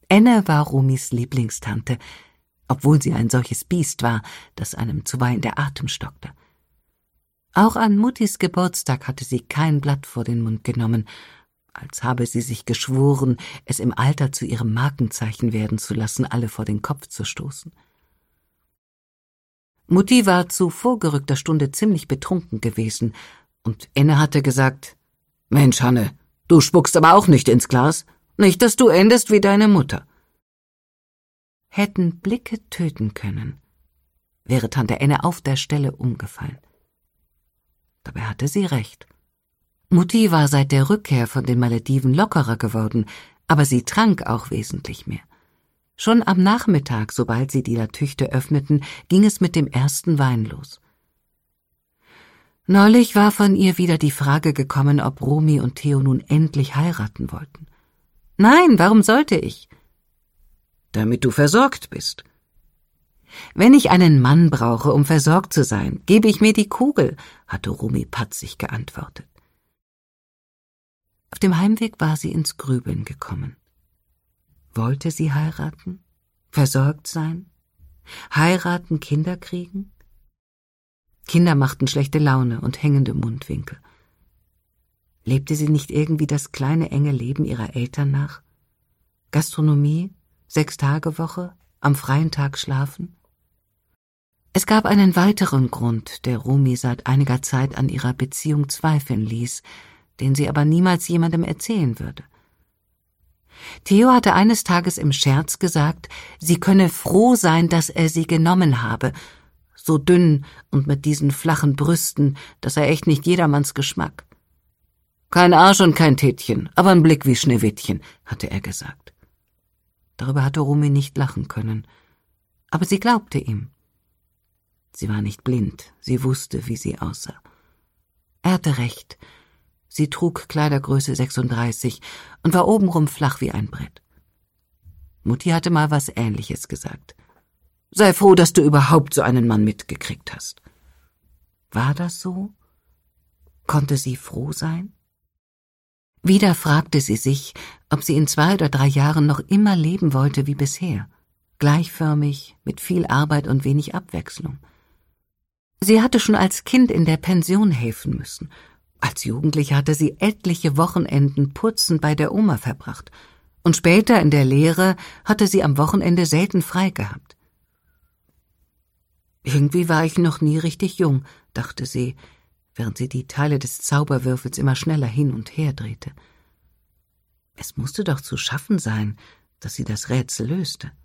Enne war Rumis Lieblingstante, obwohl sie ein solches Biest war, dass einem zuweilen der Atem stockte. Auch an Muttis Geburtstag hatte sie kein Blatt vor den Mund genommen, als habe sie sich geschworen, es im Alter zu ihrem Markenzeichen werden zu lassen, alle vor den Kopf zu stoßen. Mutti war zu vorgerückter Stunde ziemlich betrunken gewesen, und Enne hatte gesagt: »Mensch, Hanne, du spuckst aber auch nicht ins Glas. Nicht, dass du endest wie deine Mutter.« Hätten Blicke töten können, wäre Tante Enne auf der Stelle umgefallen. Dabei hatte sie recht. Mutti war seit der Rückkehr von den Malediven lockerer geworden, aber sie trank auch wesentlich mehr. Schon am Nachmittag, sobald sie die Latüchte öffneten, ging es mit dem ersten Wein los. Neulich war von ihr wieder die Frage gekommen, ob Rumi und Theo nun endlich heiraten wollten. »Nein, warum sollte ich?« »Damit du versorgt bist.« »Wenn ich einen Mann brauche, um versorgt zu sein, gebe ich mir die Kugel«, hatte Rumi patzig geantwortet. Auf dem Heimweg war sie ins Grübeln gekommen. Wollte sie heiraten? Versorgt sein? Heiraten, Kinder kriegen? Kinder machten schlechte Laune und hängende Mundwinkel. Lebte sie nicht irgendwie das kleine, enge Leben ihrer Eltern nach? Gastronomie, 6-Tage-Woche, am freien Tag schlafen? Es gab einen weiteren Grund, der Rumi seit einiger Zeit an ihrer Beziehung zweifeln ließ, den sie aber niemals jemandem erzählen würde. Theo hatte eines Tages im Scherz gesagt, sie könne froh sein, dass er sie genommen habe, so dünn und mit diesen flachen Brüsten, das sei echt nicht jedermanns Geschmack. »Kein Arsch und kein Tittchen, aber ein Blick wie Schneewittchen«, hatte er gesagt. Darüber hatte Rumi nicht lachen können, aber sie glaubte ihm. Sie war nicht blind, sie wusste, wie sie aussah. Er hatte recht. Sie trug Kleidergröße 36 und war obenrum flach wie ein Brett. Mutti hatte mal was Ähnliches gesagt. »Sei froh, dass du überhaupt so einen Mann mitgekriegt hast.« War das so? Konnte sie froh sein? Wieder fragte sie sich, ob sie in 2 oder 3 Jahren noch immer leben wollte wie bisher, gleichförmig, mit viel Arbeit und wenig Abwechslung. Sie hatte schon als Kind in der Pension helfen müssen. Als Jugendliche hatte sie etliche Wochenenden putzend bei der Oma verbracht, und später in der Lehre hatte sie am Wochenende selten frei gehabt. Irgendwie war ich noch nie richtig jung, dachte sie, während sie die Teile des Zauberwürfels immer schneller hin und her drehte. Es musste doch zu schaffen sein, dass sie das Rätsel löste.